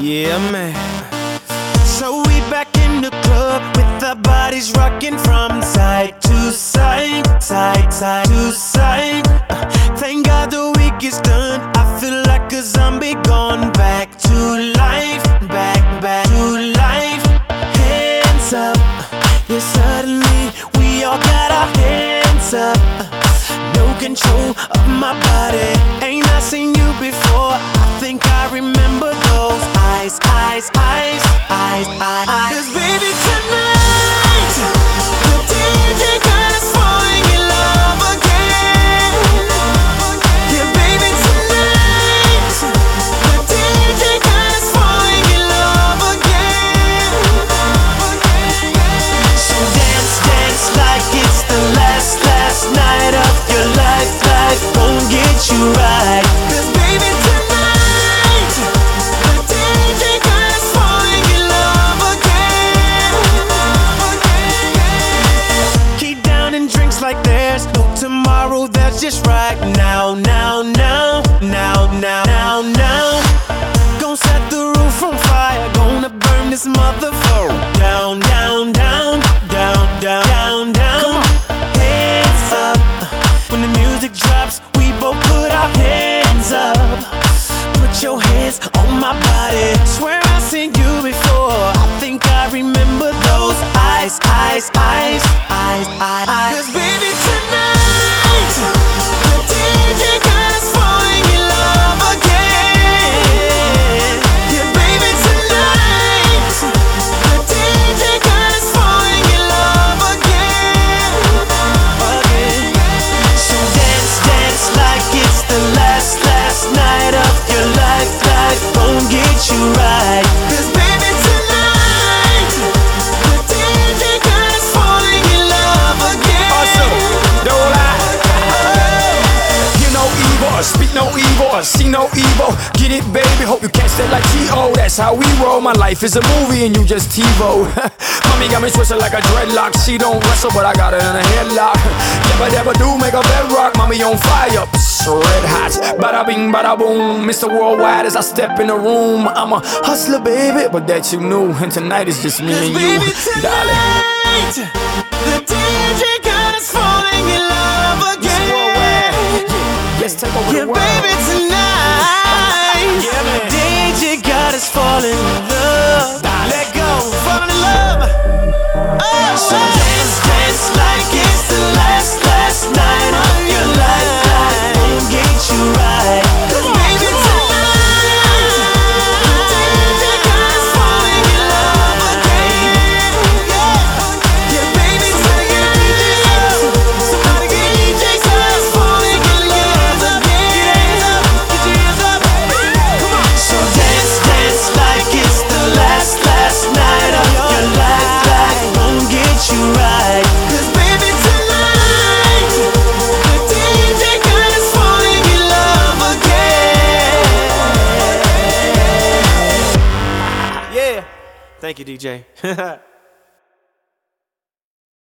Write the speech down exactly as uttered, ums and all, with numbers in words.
Yeah, man. So we back in the club with our bodies rocking from side to side, side, side to side. Uh, thank God the week is done. I feel like a zombie gone back to life, back, back to life. Hands up, yeah, suddenly we all got our hands up. No control of my body. Ain't I seen you before? I think I remember those eyes, eyes, eyes, eyes, eyes, eyes. 'Cause baby tonight, the D J got us falling in love again. Yeah, baby tonight, the D J got us falling in love again. So dance, dance like it's the last, last night of your life. Life won't get you right. 'Cause baby tonight, the D J got us falling in love again. Keep downing drinks like there's no tomorrow. That's just right now, now, now, now, now, now, now. Gonna set the roof on fire. Gonna burn this motherfucker down, down, down, down, down, down, down. Hands up. When the music drops, we both put our hands up. Put your hands on my body. Swear I've seen you before. I think I remember those eyes, eyes, eyes, eyes, eyes, eyes. 'Cause baby tonight, the D J got us falling in love again. Yeah, baby tonight, the D J got us falling in love again, again. So dance, dance like it's the last, last night of your life. Life won't get you right. 'Cause baby tonight, the D J got us falling in love again. Awesome, don't lie. Hear no evil, or speak no evil, or see no evil. Get it, baby, hope you catch that like T O. That's how we roll. My life is a movie and you just TiVo. Mommy got me twisted like a dreadlock. She don't wrestle, but I got her in a headlock. Never, never do make a bedrock. Mommy on fire, psh, red hot. Bada bing, bada boom. Mister Worldwide as I step in the room. I'm a hustler, baby, but that you knew. And tonight is just me and you, Baby darling. tonight, the D J got us falling in love again. Let's take over Yeah, the world. baby tonight, Yeah, man. D J got us falling in love. Let go, fall in love. Oh, so dance, dance like it's the last, last night of your life. Life won't get you right. 'Cause baby tonight, the D J got us falling in love again. Yeah, yeah, baby tonight, somebody get D J got us falling in love again. Get your hands up, come on. So dance, dance like it's the last, last night of your life. Life won't get you right. 'Cause baby tonight, the D J got us falling in love again. Yeah, thank you, D J.